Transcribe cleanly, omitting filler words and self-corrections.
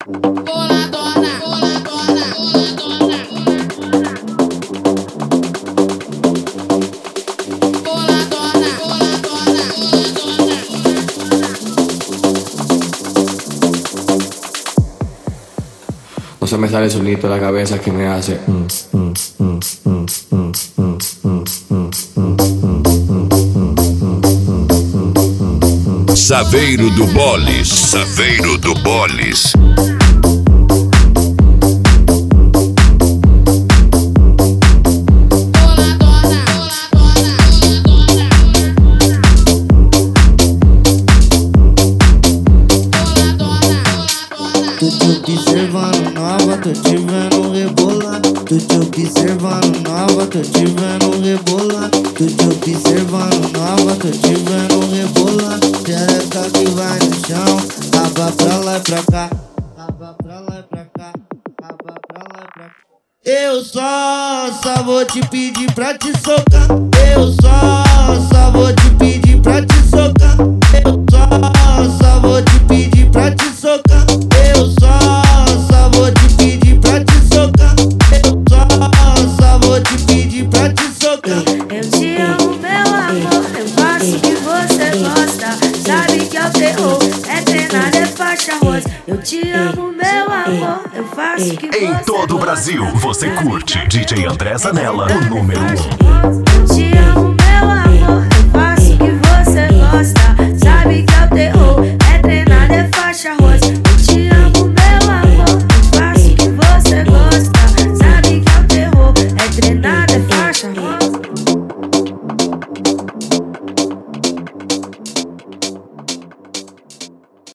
boladona, boladona, boladona, boladona, No se me sale el sonido de la cabeza que me hace. Saveiro do Bolis, Saveiro do Bolis. Tô te observando nova, tô te vendo rebolar. Tô te observando nova, tô te vendo rebolar. Tô te observando nova, tô te vendo rebolar. Xereca que vai no chão, raba pra lá e pra cá, raba pra lá e pra cá, raba pra lá e pra cá. Eu só vou te pedir pra te socar. Eu só vou te pedir pra te socar. Eu só vou te pedir pra te socar. Eu só vou te pedir pra te socar. Eu só vou te pedir pra te socar. Eu te amo, meu amor, eu faço o que você gosta. Sabe que é o terror, é treinar, é faixa rosa. Eu te amo, meu amor, eu faço o que você gosta. Em todo o Brasil, você curte DJ André Zanella, o número 1. Eu te amo, meu amor, eu faço o que você gosta. Sabe que é o terror, é treinar, é faixa rosa.